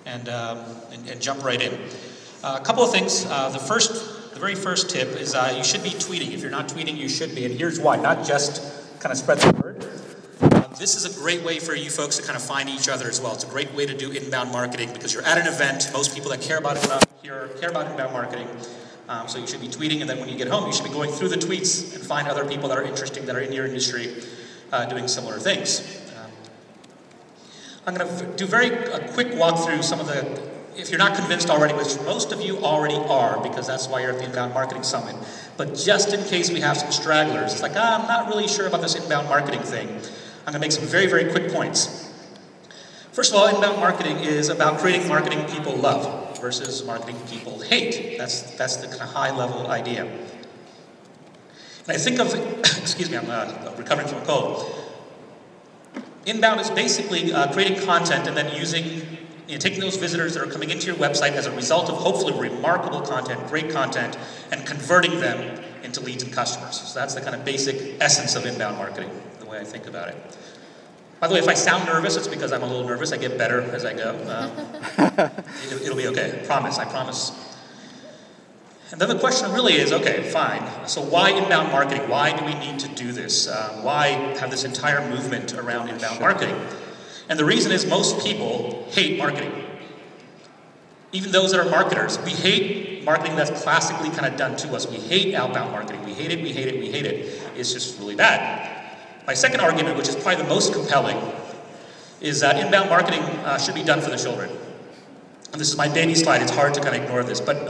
and jump right in. A couple of things. The very first tip is you should be tweeting. If you're not tweeting, you should be, and here's why. Not just kind of spread the word. This is a great way for you folks to kind of find each other as well. It's a great way to do inbound marketing because you're at an event. Most people that care about inbound marketing. So you should be tweeting, and then when you get home, you should be going through the tweets and find other people that are interesting, that are in your industry, doing similar things. I'm going to do a quick walk through some of the, if you're not convinced already, which most of you already are, because that's why you're at the Inbound Marketing Summit. But just in case we have some stragglers, it's like, I'm not really sure about this inbound marketing thing. I'm going to make some very, very quick points. First of all, inbound marketing is about creating marketing people love versus marketing people hate. That's the kind of high-level idea. And I think of, excuse me, I'm recovering from a cold. Inbound is basically creating content and then taking those visitors that are coming into your website as a result of hopefully remarkable content, great content, and converting them into leads and customers. So that's the kind of basic essence of inbound marketing, the way I think about it. By the way, if I sound nervous, it's because I'm a little nervous. I get better as I go. It'll be okay. I promise. And then the question really is, okay, fine. So why inbound marketing? Why do we need to do this? Why have this entire movement around inbound marketing? And the reason is most people hate marketing. Even those that are marketers. We hate marketing that's classically kind of done to us. We hate outbound marketing. We hate it, we hate it, we hate it. It's just really bad. My second argument, which is probably the most compelling, is that inbound marketing should be done for the children. And this is my baby slide. It's hard to kind of ignore this. But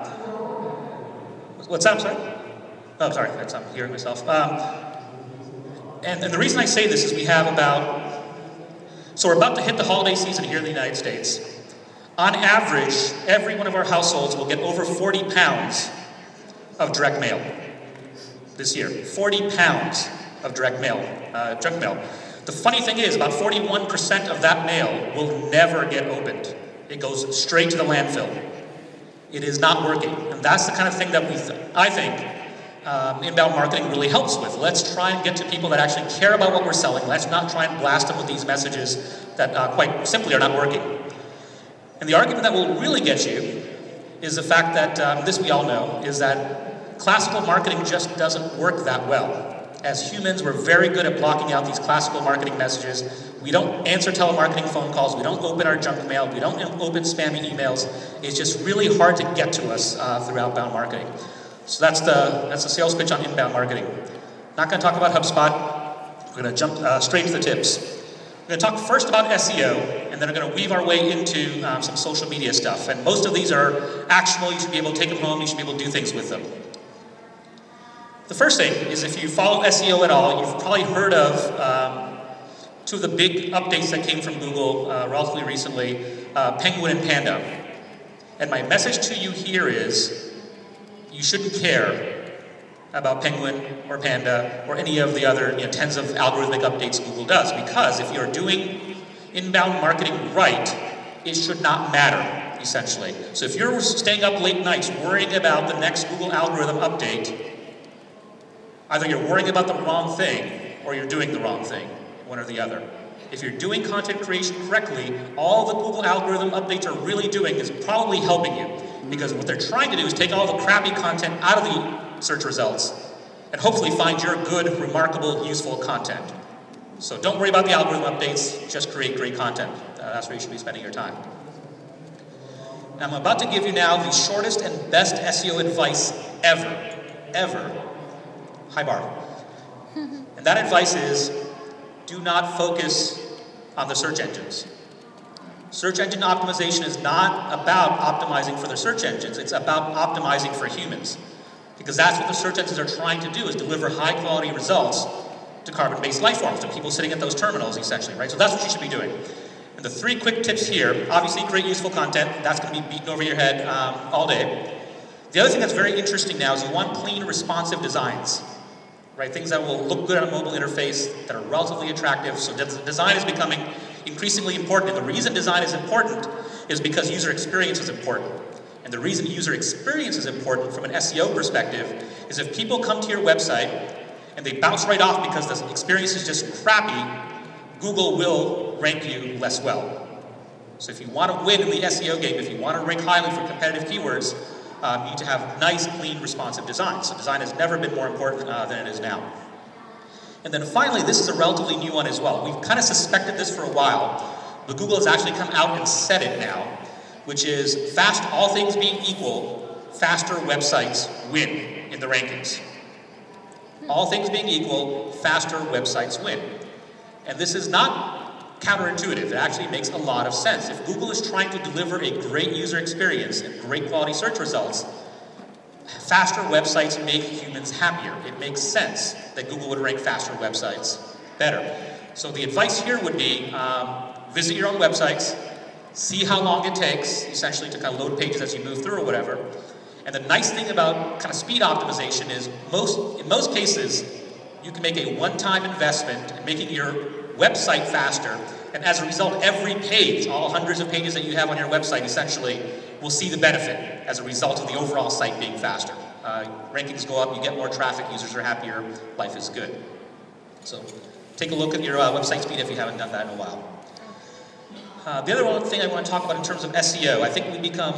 what's that? I'm sorry? Oh, sorry. I'm hearing myself. And the reason I say this is so we're about to hit the holiday season here in the United States. On average, every one of our households will get over 40 pounds of direct mail this year. 40 pounds of direct mail, junk mail. The funny thing is, about 41% of that mail will never get opened. It goes straight to the landfill. It is not working. And that's the kind of thing that I think inbound marketing really helps with. Let's try and get to people that actually care about what we're selling. Let's not try and blast them with these messages that quite simply are not working. And the argument that will really get you is the fact that, this we all know, is that classical marketing just doesn't work that well. As humans, we're very good at blocking out these classical marketing messages. We don't answer telemarketing phone calls. We don't open our junk mail. We don't open spammy emails. It's just really hard to get to us through outbound marketing. So that's the sales pitch on inbound marketing. Not going to talk about HubSpot. We're going to jump straight to the tips. We're going to talk first about SEO, and then we're going to weave our way into some social media stuff. And most of these are actionable. You should be able to take them home. You should be able to do things with them. The first thing is, if you follow SEO at all, you've probably heard of two of the big updates that came from Google relatively recently, Penguin and Panda. And my message to you here is, you shouldn't care about Penguin or Panda or any of the other tens of algorithmic updates Google does, because if you're doing inbound marketing right, it should not matter, essentially. So if you're staying up late nights worrying about the next Google algorithm update, either you're worrying about the wrong thing or you're doing the wrong thing, one or the other. If you're doing content creation correctly, all the Google algorithm updates are really doing is probably helping you, because what they're trying to do is take all the crappy content out of the search results and hopefully find your good, remarkable, useful content. So don't worry about the algorithm updates, just create great content. That's where you should be spending your time. Now, I'm about to give you now the shortest and best SEO advice ever. High bar. And that advice is, do not focus on the search engines. Search engine optimization is not about optimizing for the search engines, it's about optimizing for humans. Because that's what the search engines are trying to do, is deliver high quality results to carbon-based life forms, to people sitting at those terminals, essentially, right? So that's what you should be doing. And the three quick tips here, obviously create useful content. That's going to be beaten over your head all day. The other thing that's very interesting now is you want clean, responsive designs. Right, things that will look good on a mobile interface, that are relatively attractive. So design is becoming increasingly important. And the reason design is important is because user experience is important. And the reason user experience is important from an SEO perspective is if people come to your website and they bounce right off because the experience is just crappy, Google will rank you less well. So if you want to win in the SEO game, if you want to rank highly for competitive keywords, you need to have nice, clean, responsive design. So design has never been more important than it is now. And then finally, this is a relatively new one as well. We've kind of suspected this for a while, but Google has actually come out and said it now, which is all things being equal, faster websites win in the rankings. All things being equal, faster websites win. And this is not counterintuitive. It actually makes a lot of sense. If Google is trying to deliver a great user experience and great quality search results, faster websites make humans happier. It makes sense that Google would rank faster websites better. So the advice here would be visit your own websites, see how long it takes, essentially, to kind of load pages as you move through or whatever. And the nice thing about kind of speed optimization is in most cases, you can make a one-time investment in making your website faster, and as a result, every page, all hundreds of pages that you have on your website, essentially, will see the benefit as a result of the overall site being faster. Rankings go up, you get more traffic, users are happier, life is good. So take a look at your website speed if you haven't done that in a while. The other one thing I want to talk about in terms of SEO, I think we become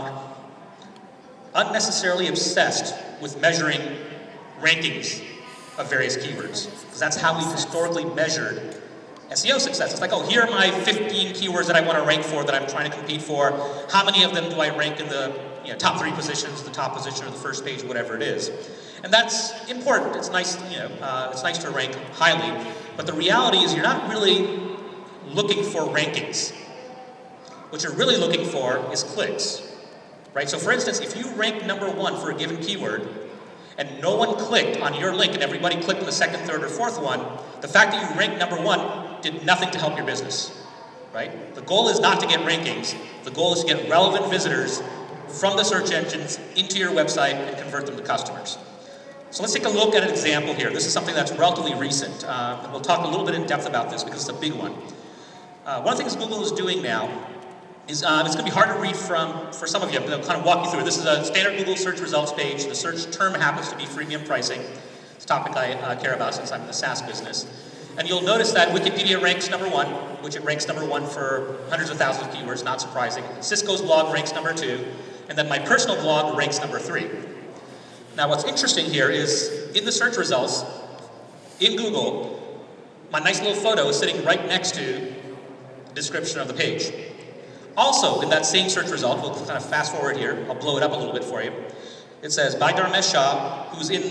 unnecessarily obsessed with measuring rankings of various keywords, because that's how we've historically measured SEO success. It's like, oh, here are my 15 keywords that I want to rank for, that I'm trying to compete for. How many of them do I rank in the top 3 positions, the top position, or the first page, whatever it is? And that's important. It's nice, it's nice to rank highly. But the reality is, you're not really looking for rankings. What you're really looking for is clicks, right? So, for instance, if you rank number 1 for a given keyword, and no one clicked on your link, and everybody clicked on the second, third, or fourth one, the fact that you ranked number 1 did nothing to help your business, right? The goal is not to get rankings. The goal is to get relevant visitors from the search engines into your website and convert them to customers. So let's take a look at an example here. This is something that's relatively recent. And we'll talk a little bit in depth about this because it's a big one. One of the things Google is doing now is it's going to be hard to read for some of you. I'm going to kind of walk you through it. This is a standard Google search results page. The search term happens to be freemium pricing. It's a topic I care about since I'm in the SaaS business. And you'll notice that Wikipedia ranks number 1, which it ranks number 1 for hundreds of thousands of keywords, not surprising. Cisco's blog ranks number 2, and then my personal blog ranks number 3. Now what's interesting here is, in the search results, in Google, my nice little photo is sitting right next to the description of the page. Also, in that same search result, we'll kind of fast forward here, I'll blow it up a little bit for you. It says, by Dharmesh Shah, who's in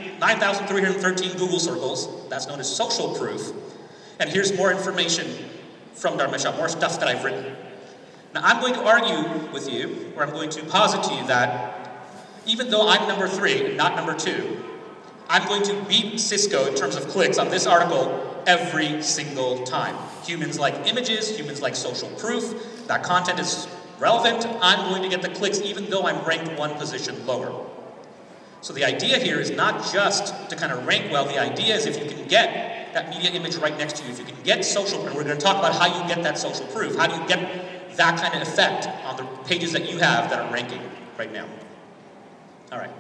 9,313 Google circles, that's known as social proof. And here's more information from Dharmesh Shah, more stuff that I've written. Now, I'm going to argue with you, or I'm going to posit to you that even though I'm number 3 and not number 2, I'm going to beat Cisco in terms of clicks on this article every single time. Humans like images, humans like social proof. That content is relevant. I'm going to get the clicks even though I'm ranked 1 position lower. So the idea here is not just to kind of rank well. The idea is if you can get that media image right next to you, if you can get social proof, and we're going to talk about how you get that social proof, how do you get that kind of effect on the pages that you have that are ranking right now. All right.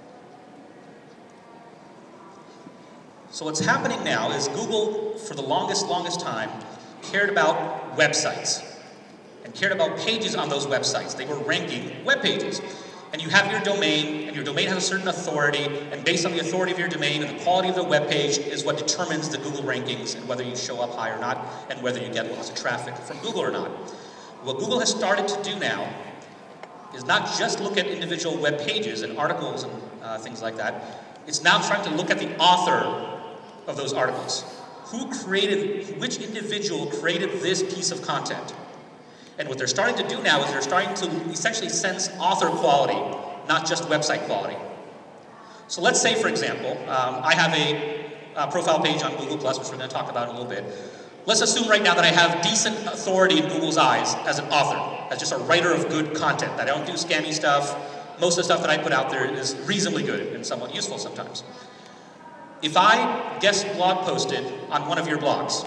So what's happening now is Google, for the longest time, cared about websites and cared about pages on those websites. They were ranking web pages. And you have your domain, and your domain has a certain authority, and based on the authority of your domain and the quality of the web page is what determines the Google rankings and whether you show up high or not, and whether you get lots of traffic from Google or not. What Google has started to do now is not just look at individual web pages and articles and things like that. It's now trying to look at the author of those articles. Which individual created this piece of content? And what they're starting to do now is they're starting to essentially sense author quality, not just website quality. So let's say, for example, I have a profile page on Google+, which we're going to talk about in a little bit. Let's assume right now that I have decent authority in Google's eyes as an author, as just a writer of good content, that I don't do scammy stuff. Most of the stuff that I put out there is reasonably good and somewhat useful sometimes. If I guest blog posted on one of your blogs,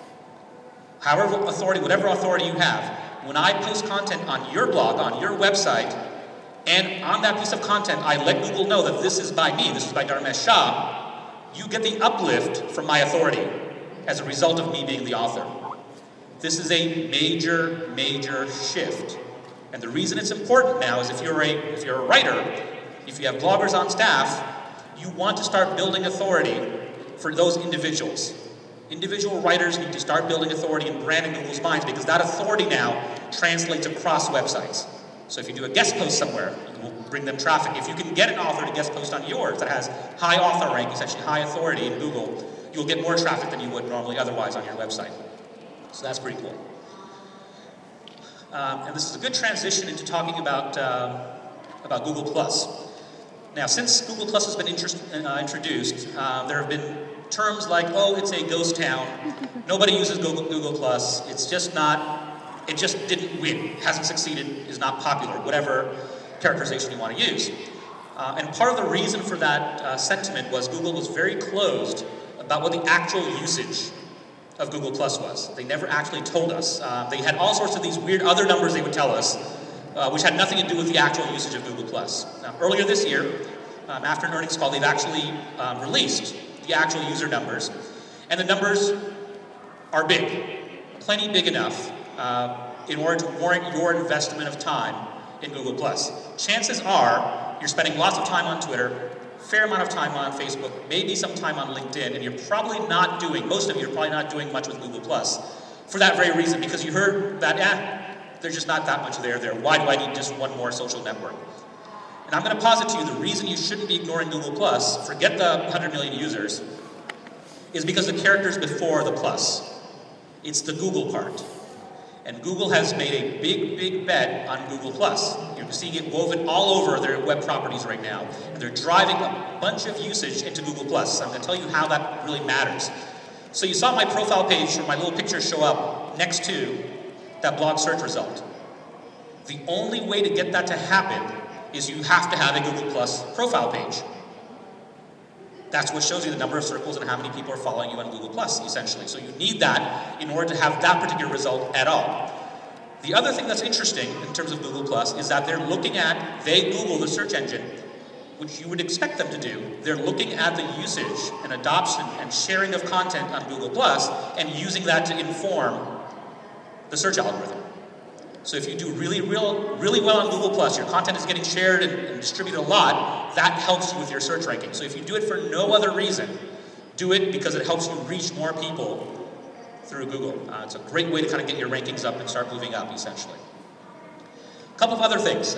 whatever authority you have, when I post content on your blog, on your website, and on that piece of content, I let Google know that this is by me, this is by Dharmesh Shah, you get the uplift from my authority as a result of me being the author. This is a major, major shift. And the reason it's important now is if you're a writer, if you have bloggers on staff, you want to start building authority for those individuals. Individual writers need to start building authority and brand in Google's minds, because that authority now translates across websites. So if you do a guest post somewhere, you will bring them traffic. If you can get an author to guest post on yours that has high author rank, essentially high authority in Google, you'll get more traffic than you would normally otherwise on your website. So that's pretty cool. And this is a good transition into talking about Google+. Now, since Google+ has been introduced, there have been terms like, oh, it's a ghost town, nobody uses Google+, it's just not, it just didn't win, hasn't succeeded, is not popular, whatever characterization you want to use. And part of the reason for that sentiment was Google was very closed about what the actual usage of Google+ was. They never actually told us. They had all sorts of these weird other numbers they would tell us, which had nothing to do with the actual usage of Google+. Now, earlier this year, after an earnings call, they've actually released the actual user numbers, and the numbers are big, plenty big enough in order to warrant your investment of time in Google+. Chances are you're spending lots of time on Twitter, fair amount of time on Facebook, maybe some time on LinkedIn, and you're probably not doing, most of you are probably not doing much with Google+, for that very reason, because you heard that, there's just not that much there. Why do I need just one more social network? And I'm going to posit to you the reason you shouldn't be ignoring Google+, forget the 100 million users, is because the character's before the plus. It's the Google part. And Google has made a big, big bet on Google+. You're seeing it woven all over their web properties right now. And they're driving a bunch of usage into Google+. I'm going to tell you how that really matters. So you saw my profile page, or my little picture show up next to that blog search result. The only way to get that to happen is you have to have a Google+ profile page. That's what shows you the number of circles and how many people are following you on Google+, essentially. So you need that in order to have that particular result at all. The other thing that's interesting in terms of Google+, is that they're looking at, Google, the search engine, which you would expect them to do. They're looking at the usage and adoption and sharing of content on Google+, and using that to inform the search algorithm. So if you do really well on Google+, your content is getting shared and distributed a lot, that helps you with your search ranking. So if you do it for no other reason, do it because it helps you reach more people through Google. It's a great way to kind of get your rankings up and start moving up, essentially. A couple of other things.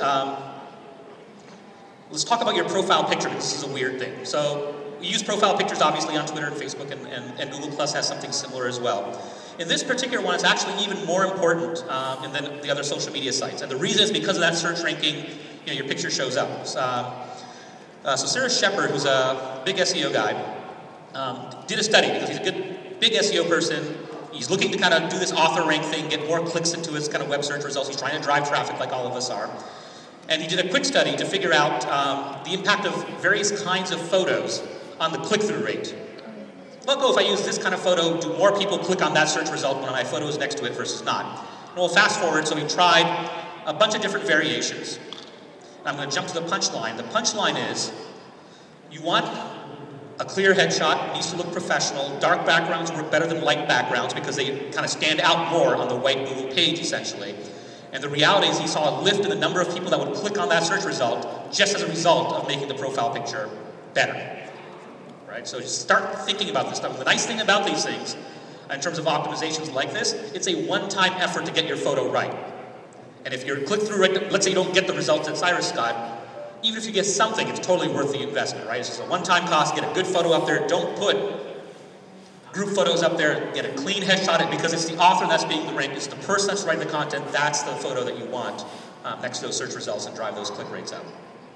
Let's talk about your profile picture, because this is a weird thing. So we use profile pictures, obviously, on Twitter and Facebook, and Google+ has something similar as well. In this particular one, it's actually even more important than the other social media sites. And the reason is because of that search ranking, your picture shows up. So Sarah Shepard, who's a big SEO guy, did a study because he's a good, big SEO person. He's looking to kind of do this author rank thing, get more clicks into his kind of web search results. He's trying to drive traffic like all of us are. And he did a quick study to figure out the impact of various kinds of photos on the click-through rate. If I use this kind of photo, do more people click on that search result when my photo is next to it versus not? And we'll fast forward, so we tried a bunch of different variations. And I'm going to jump to the punchline. The punchline is, you want a clear headshot, it needs to look professional. Dark backgrounds work better than light backgrounds because they kind of stand out more on the white Google page, essentially. And the reality is he saw a lift in the number of people that would click on that search result just as a result of making the profile picture better. Right? So just start thinking about this stuff. The nice thing about these things, in terms of optimizations like this, it's a one-time effort to get your photo right. And if your click-through rate, let's say you don't get the results that Cyrus got, even if you get something, it's totally worth the investment, right? It's just a one-time cost, get a good photo up there, don't put group photos up there, get a clean headshot, because it's the author that's being ranked, it's the person that's writing the content, that's the photo that you want next to those search results and drive those click rates up.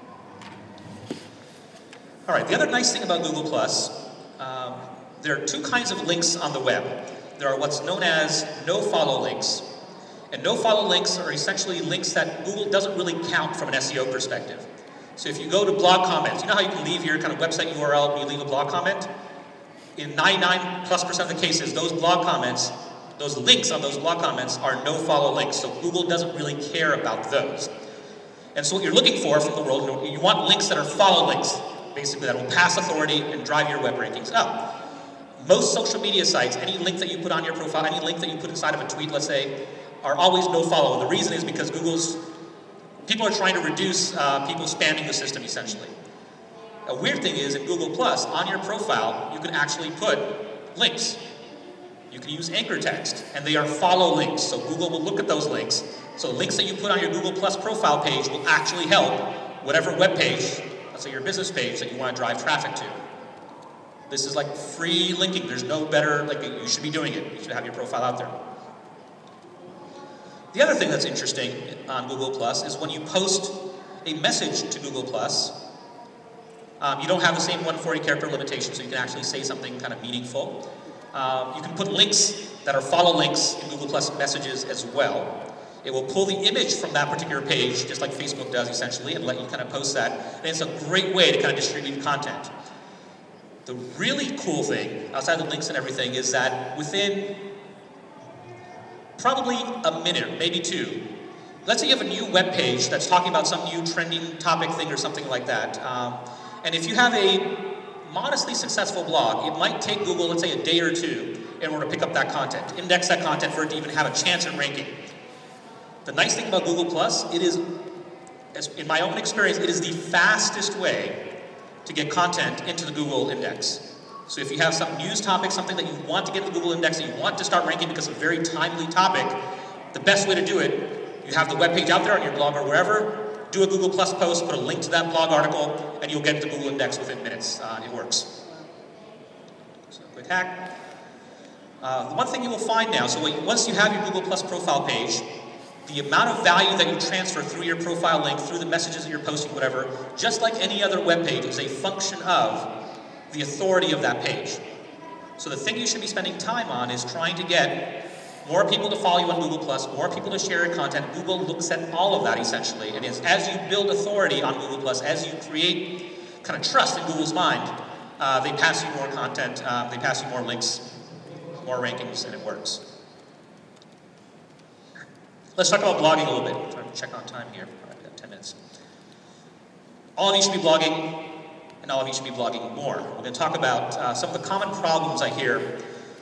All right, the other nice thing about Google+, there are two kinds of links on the web. There are what's known as no-follow links. And no-follow links are essentially links that Google doesn't really count from an SEO perspective. So if you go to blog comments, you know how you can leave your kind of website URL when you leave a blog comment? In 99+% of the cases, those blog comments, those links on those blog comments are no-follow links. So Google doesn't really care about those. And so what you're looking for from the world, you want links that are follow links, basically that will pass authority and drive your web rankings up. Most social media sites, any link that you put on your profile, any link that you put inside of a tweet, let's say, are always no follow. The reason is because people are trying to reduce people spamming the system, essentially. A weird thing is, in Google+, on your profile, you can actually put links. You can use anchor text, and they are follow links, so Google will look at those links. So links that you put on your Google+ profile page will actually help whatever web page, let's say your business page, that you want to drive traffic to. This is like free linking. There's no better, like, you should be doing it. You should have your profile out there. The other thing that's interesting on Google+ is when you post a message to Google+, you don't have the same 140 character limitation, so you can actually say something kind of meaningful. You can put links that are follow links in Google+ messages as well. It will pull the image from that particular page, just like Facebook does essentially, and let you kind of post that. And it's a great way to kind of distribute content. The really cool thing, outside the links and everything, is that within probably a minute, maybe two, let's say you have a new web page that's talking about some new trending topic thing or something like that. And if you have a modestly successful blog, it might take Google, let's say, a day or two in order to pick up that content, index that content for it to even have a chance at ranking. The nice thing about Google+, it is, in my own experience, it is the fastest way to get content into the Google index. So if you have some news topic, something that you want to get to the Google index, that you want to start ranking because it's a very timely topic, the best way to do it, you have the web page out there on your blog or wherever, do a Google+ post, put a link to that blog article, and you'll get to the Google index within minutes. It works. So quick hack. The one thing you will find now, so once you have your Google+ profile page, the amount of value that you transfer through your profile link, through the messages that you're posting, whatever, just like any other web page, is a function of the authority of that page. So the thing you should be spending time on is trying to get more people to follow you on Google+, more people to share your content. Google looks at all of that, essentially. And as you build authority on Google+, as you create kind of trust in Google's mind, they pass you more content, they pass you more links, more rankings, and it works. Let's talk about blogging a little bit. I'm trying to check on time here. I've got 10 minutes. All of you should be blogging, and all of you should be blogging more. We're going to talk about some of the common problems I hear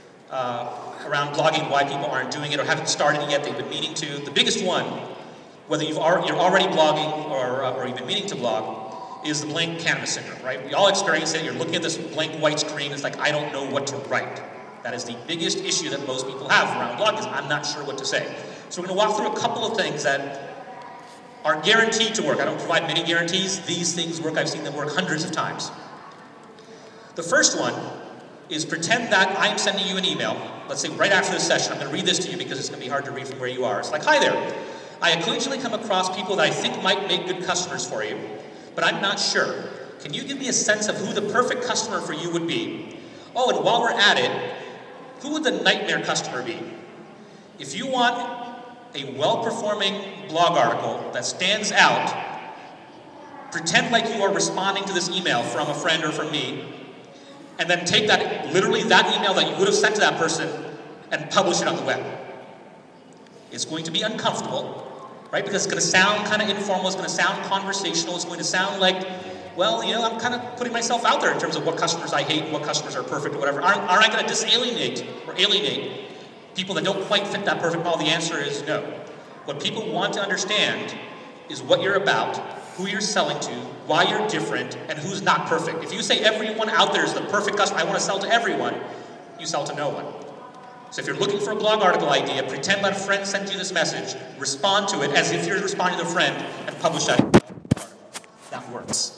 around blogging, why people aren't doing it or haven't started it yet, they've been meaning to. The biggest one, whether you're already blogging or you've been meaning to blog, is the blank canvas syndrome, right? We all experience it. You're looking at this blank white screen, it's like, I don't know what to write. That is the biggest issue that most people have around blogging, is I'm not sure what to say. So we're going to walk through a couple of things that are guaranteed to work. I don't provide many guarantees. These things work. I've seen them work hundreds of times. The first one is pretend that I'm sending you an email. Let's say right after this session, I'm going to read this to you because it's going to be hard to read from where you are. It's like, hi there. I occasionally come across people that I think might make good customers for you, but I'm not sure. Can you give me a sense of who the perfect customer for you would be? Oh, and while we're at it, who would the nightmare customer be? If you want a well-performing blog article that stands out, pretend like you are responding to this email from a friend or from me, and then take that, literally that email that you would have sent to that person and publish it on the web. It's going to be uncomfortable, right? Because it's going to sound kind of informal, it's going to sound conversational, it's going to sound like, well, you know, I'm kind of putting myself out there in terms of what customers I hate, what customers are perfect, or whatever. Aren't I going to disalienate or alienate people that don't quite fit that perfect model? The answer is no. What people want to understand is what you're about, who you're selling to, why you're different, and who's not perfect. If you say everyone out there is the perfect customer, I want to sell to everyone, you sell to no one. So if you're looking for a blog article idea, pretend that a friend sent you this message, respond to it as if you're responding to a friend, and publish that article. That works.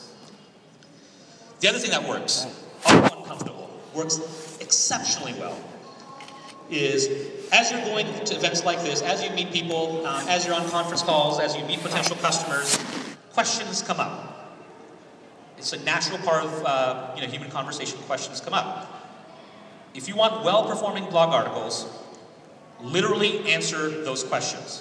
The other thing that works, although uncomfortable, works exceptionally well, is as you're going to events like this, as you meet people, as you're on conference calls, as you meet potential customers, questions come up. It's a natural part of human conversation. Questions come up. If you want well-performing blog articles, literally answer those questions.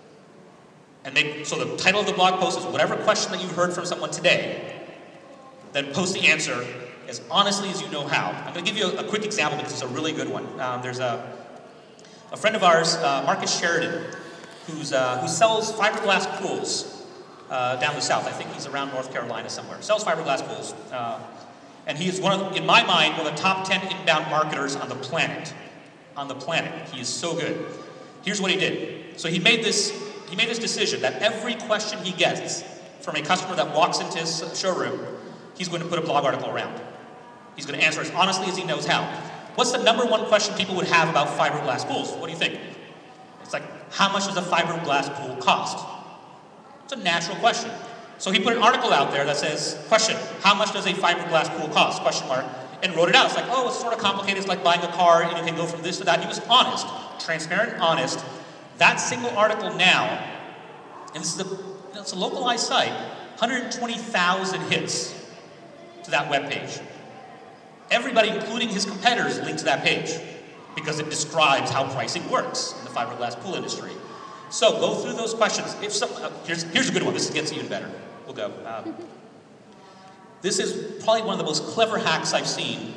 So the title of the blog post is whatever question that you've heard from someone today, then post the answer as honestly as you know how. I'm going to give you a quick example because it's a really good one. There's a friend of ours, Marcus Sheridan, who sells fiberglass pools down the south. I think he's around North Carolina somewhere. Sells fiberglass pools. And he is in my mind, one of the top 10 inbound marketers on the planet. On the planet. He is so good. Here's what he did. So he made this decision that every question he gets from a customer that walks into his showroom, he's going to put a blog article around. He's going to answer as honestly as he knows how. What's the number one question people would have about fiberglass pools? What do you think? It's like, how much does a fiberglass pool cost? It's a natural question. So he put an article out there that says, question, how much does a fiberglass pool cost? Question mark. And wrote it out. It's like, oh, it's sort of complicated. It's like buying a car, and you can go from this to that. He was honest, transparent, honest. That single article now, and this is it's a localized site, 120,000 hits to that web page. Everybody, including his competitors, linked to that page because it describes how pricing works in the fiberglass pool industry. So go through those questions. Here's a good one. This gets even better. We'll go. This is probably one of the most clever hacks I've seen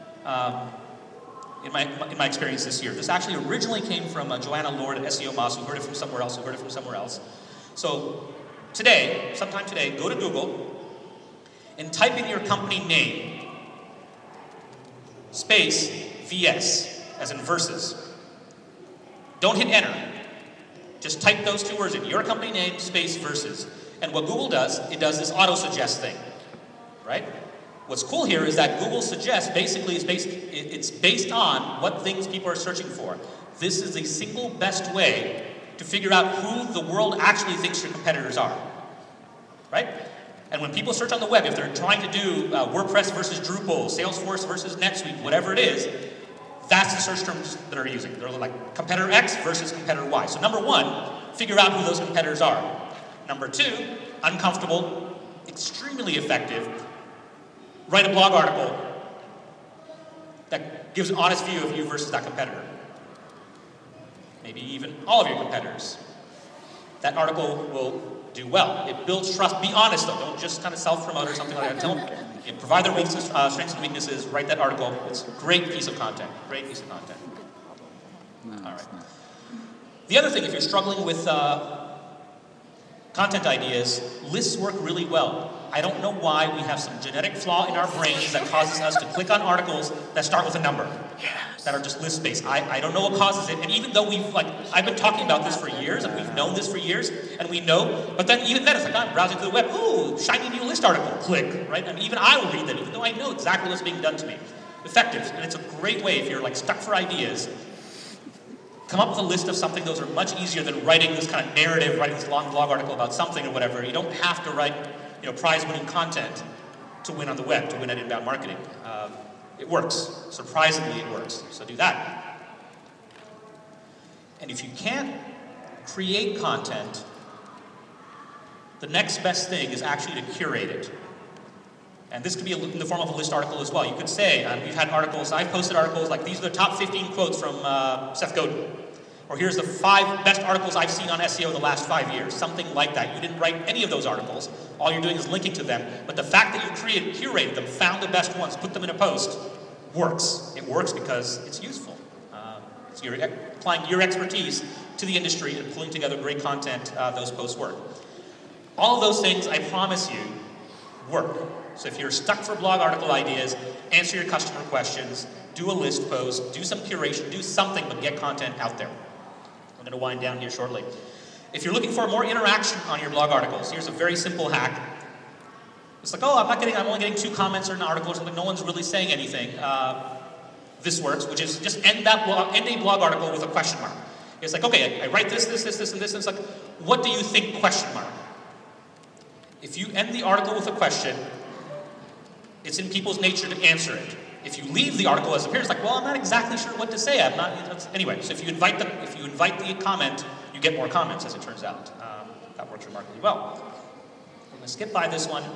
in my experience this year. This actually originally came from Joanna Lord at SEO Moss, who heard it from somewhere else, So sometime today, go to Google and type in your company name, space, VS, as in versus. Don't hit enter. Just type those two words in, your company name, space, versus. And what Google does, it does this auto-suggest thing. Right? What's cool here is that Google Suggest basically it's based on what things people are searching for. This is the single best way to figure out who the world actually thinks your competitors are. Right? And when people search on the web, if they're trying to do WordPress versus Drupal, Salesforce versus NetSuite, whatever it is, that's the search terms that are using. They're like competitor X versus competitor Y. So number one, figure out who those competitors are. Number two, uncomfortable, extremely effective. Write a blog article that gives an honest view of you versus that competitor. Maybe even all of your competitors. That article will do well. It builds trust. Be honest though. Don't just kind of self-promote or something like that. Provide their strengths and weaknesses. Write that article. It's a great piece of content. Great piece of content. All right. The other thing, if you're struggling with content ideas, lists work really well. I don't know why we have some genetic flaw in our brains that causes us to click on articles that start with a number, that are just list-based. I don't know what causes it, and even though I've been talking about this for years, and we've known this for years, and we know, but then even then it's like, I'm browsing through the web, ooh, shiny new list article, click, right? I mean, even I will read that, even though I know exactly what's being done to me. Effective, and it's a great way if you're like stuck for ideas. Come up with a list of something. Those are much easier than writing this kind of narrative, writing this long blog article about something or whatever. You don't have to write prize-winning content to win on the web, to win at inbound marketing. It works. Surprisingly, it works. So do that. And if you can't create content, the next best thing is actually to curate it. And this could be in the form of a list article as well. You could say, we've had articles, I've posted articles like, these are the top 15 quotes from Seth Godin. Or here's the 5 best articles I've seen on SEO in the last 5 years. Something like that. You didn't write any of those articles. All you're doing is linking to them. But the fact that you curated them, found the best ones, put them in a post, works. It works because it's useful. You're applying your expertise to the industry and pulling together great content. Those posts work. All of those things, I promise you, work. So if you're stuck for blog article ideas, answer your customer questions, do a list post, do some curation, do something, but get content out there. I'm going to wind down here shortly. If you're looking for more interaction on your blog articles, here's a very simple hack. It's like, oh, I'm only getting 2 comments on an article or something, no one's really saying anything. This works, which is just end a blog article with a question mark. It's like, okay, I write this, and this, and it's like, what do you think, question mark? If you end the article with a question, it's in people's nature to answer it. If you leave the article as it appears, like, well, I'm not exactly sure what to say. Anyway. So if you invite the comment, you get more comments, as it turns out. That works remarkably well. I'm going to skip by this one.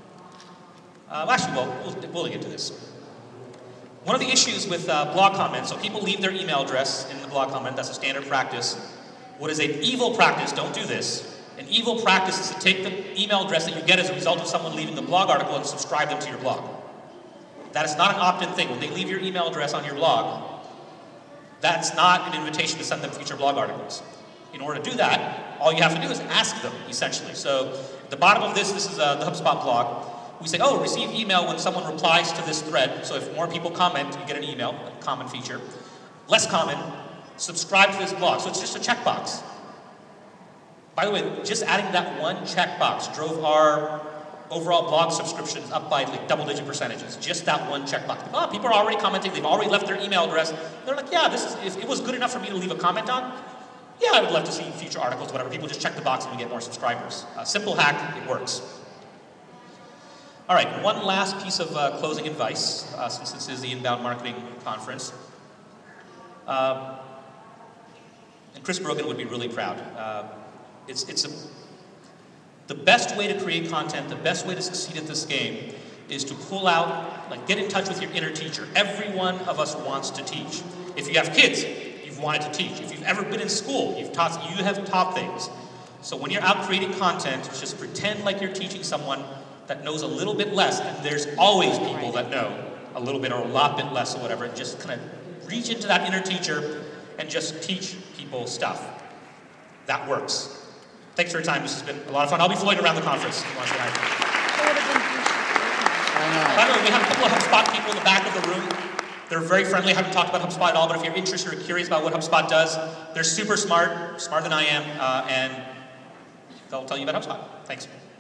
We'll get to this. One of the issues with blog comments, so people leave their email address in the blog comment. That's a standard practice. What is an evil practice? Don't do this. An evil practice is to take the email address that you get as a result of someone leaving the blog article and subscribe them to your blog. That is not an opt-in thing. When they leave your email address on your blog, that's not an invitation to send them future blog articles. In order to do that, all you have to do is ask them, essentially. So at the bottom of this is the HubSpot blog. we say, oh, receive email when someone replies to this thread. So if more people comment, you get an email, a common feature. Less common, subscribe to this blog. So it's just a checkbox. By the way, just adding that one checkbox drove our overall blog subscriptions up by like double-digit percentages. Just that one checkbox. Oh, people are already commenting. They've already left their email address. They're like, yeah, if it was good enough for me to leave a comment on, yeah, I would love to see future articles, whatever. People just check the box and we get more subscribers. Simple hack, it works. All right, one last piece of closing advice, since this is the Inbound Marketing Conference. And Chris Brogan would be really proud. The best way to create content, the best way to succeed at this game is to pull out, like get in touch with your inner teacher. Every one of us wants to teach. If you have kids, you've wanted to teach. If you've ever been in school, you have taught things. So when you're out creating content, just pretend like you're teaching someone that knows a little bit less, and there's always people that know a little bit or a lot bit less or whatever, and just kind of reach into that inner teacher and just teach people stuff. That works. Thanks for your time. This has been a lot of fun. I'll be floating around the conference if you want to say hi. By the way, we have a couple of HubSpot people in the back of the room. They're very friendly. I haven't talked about HubSpot at all, but if you're interested or curious about what HubSpot does, they're super smart, smarter than I am, and they'll tell you about HubSpot. Thanks.